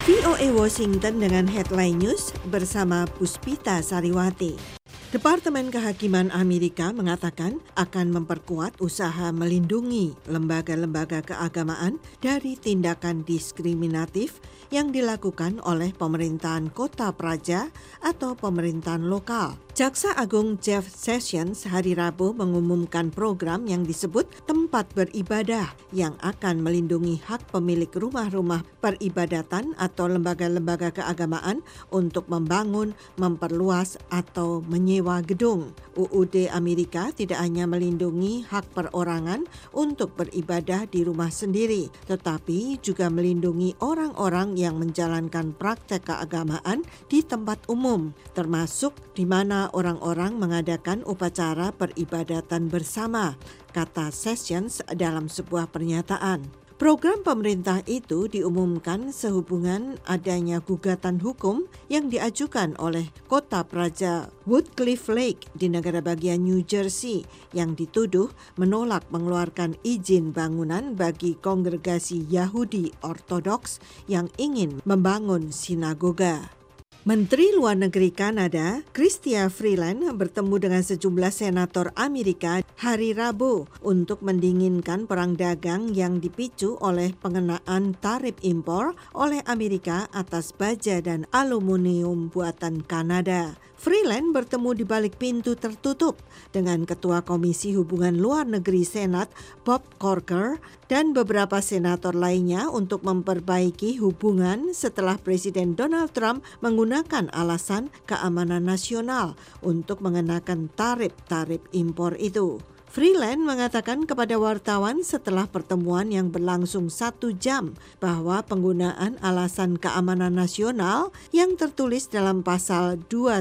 VOA Washington dengan Headline News bersama Puspita Sariwati. Departemen Kehakiman Amerika mengatakan akan memperkuat usaha melindungi lembaga-lembaga keagamaan dari tindakan diskriminatif yang dilakukan oleh pemerintahan kota praja atau pemerintahan lokal. Jaksa Agung Jeff Sessions hari Rabu mengumumkan program yang disebut tempat beribadah yang akan melindungi hak pemilik rumah-rumah peribadatan atau lembaga-lembaga keagamaan untuk membangun, memperluas atau menyewa gedung. UUD Amerika tidak hanya melindungi hak perorangan untuk beribadah di rumah sendiri, tetapi juga melindungi orang-orang yang menjalankan praktek keagamaan di tempat umum, termasuk di mana orang-orang mengadakan upacara peribadatan bersama, kata Sessions dalam sebuah pernyataan. Program pemerintah itu diumumkan sehubungan adanya gugatan hukum yang diajukan oleh kota praja Woodcliff Lake di negara bagian New Jersey yang dituduh menolak mengeluarkan izin bangunan bagi kongregasi Yahudi Ortodoks yang ingin membangun sinagoga. Menteri Luar Negeri Kanada, Chrystia Freeland, bertemu dengan sejumlah senator Amerika hari Rabu untuk mendinginkan perang dagang yang dipicu oleh pengenaan tarif impor oleh Amerika atas baja dan aluminium buatan Kanada. Freeland bertemu di balik pintu tertutup dengan Ketua Komisi Hubungan Luar Negeri Senat Bob Corker dan beberapa senator lainnya untuk memperbaiki hubungan setelah Presiden Donald Trump menggunakan alasan keamanan nasional untuk mengenakan tarif impor itu. Freeland mengatakan kepada wartawan setelah pertemuan yang berlangsung 1 jam bahwa penggunaan alasan keamanan nasional yang tertulis dalam pasal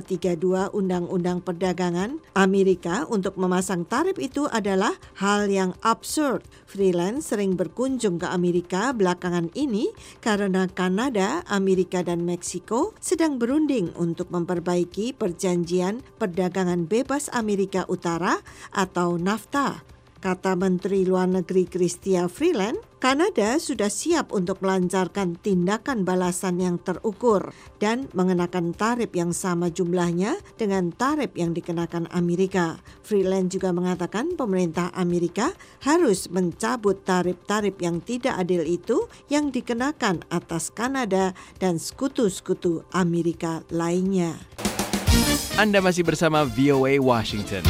232 Undang-Undang Perdagangan Amerika untuk memasang tarif itu adalah hal yang absurd. Freeland sering berkunjung ke Amerika belakangan ini karena Kanada, Amerika, dan Meksiko sedang berunding untuk memperbaiki perjanjian perdagangan bebas Amerika Utara atau NAFTA. Kata Menteri Luar Negeri Chrystia Freeland, Kanada sudah siap untuk melancarkan tindakan balasan yang terukur dan mengenakan tarif yang sama jumlahnya dengan tarif yang dikenakan Amerika. Freeland juga mengatakan pemerintah Amerika harus mencabut tarif-tarif yang tidak adil itu yang dikenakan atas Kanada dan sekutu-sekutu Amerika lainnya. Anda masih bersama VOA Washington.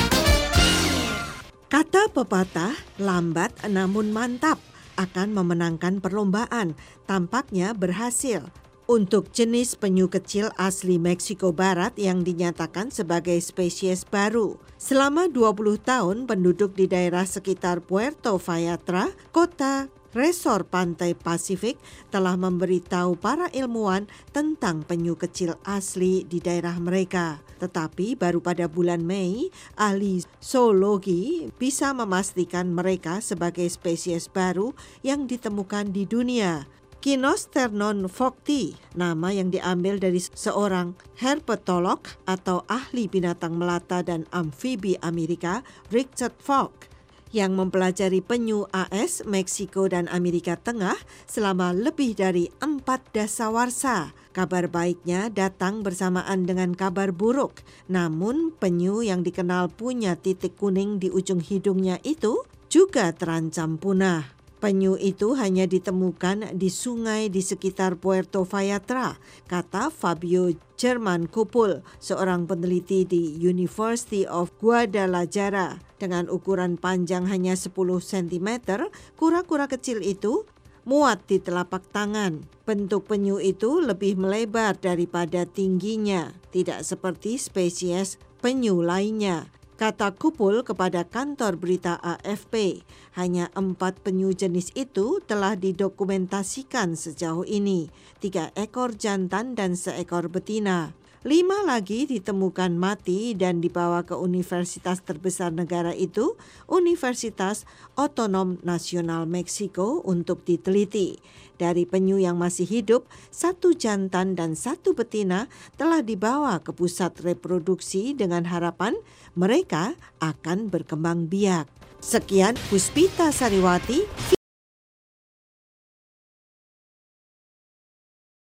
Kata pepatah, lambat namun mantap, akan memenangkan perlombaan, tampaknya berhasil. Untuk jenis penyu kecil asli Meksiko Barat yang dinyatakan sebagai spesies baru. Selama 20 tahun, penduduk di daerah sekitar Puerto Vallarta, kota resor pantai Pasifik, telah memberitahu para ilmuwan tentang penyu kecil asli di daerah mereka. Tetapi baru pada bulan Mei, ahli zoologi bisa memastikan mereka sebagai spesies baru yang ditemukan di dunia. Kinosternon Vogti, nama yang diambil dari seorang herpetolog atau ahli binatang melata dan amfibi Amerika, Richard Falk, yang mempelajari penyu AS, Meksiko, dan Amerika Tengah selama lebih dari 4 dasawarsa. Kabar baiknya datang bersamaan dengan kabar buruk, namun penyu yang dikenal punya titik kuning di ujung hidungnya itu juga terancam punah. Penyu itu hanya ditemukan di sungai di sekitar Puerto Vallarta, kata Fabio German Kupul, seorang peneliti di University of Guadalajara. Dengan ukuran panjang hanya 10 cm, kura-kura kecil itu muat di telapak tangan. Bentuk penyu itu lebih melebar daripada tingginya, tidak seperti spesies penyu lainnya. Kata Kupul kepada kantor berita AFP, hanya 4 penyu jenis itu telah didokumentasikan sejauh ini, 3 ekor jantan dan 1 ekor betina. 5 lagi ditemukan mati dan dibawa ke universitas terbesar negara itu, Universitas Otonom Nasional Meksiko, untuk diteliti. Dari penyu yang masih hidup, 1 jantan dan 1 betina telah dibawa ke pusat reproduksi dengan harapan mereka akan berkembang biak. Sekian Puspita Sariwati.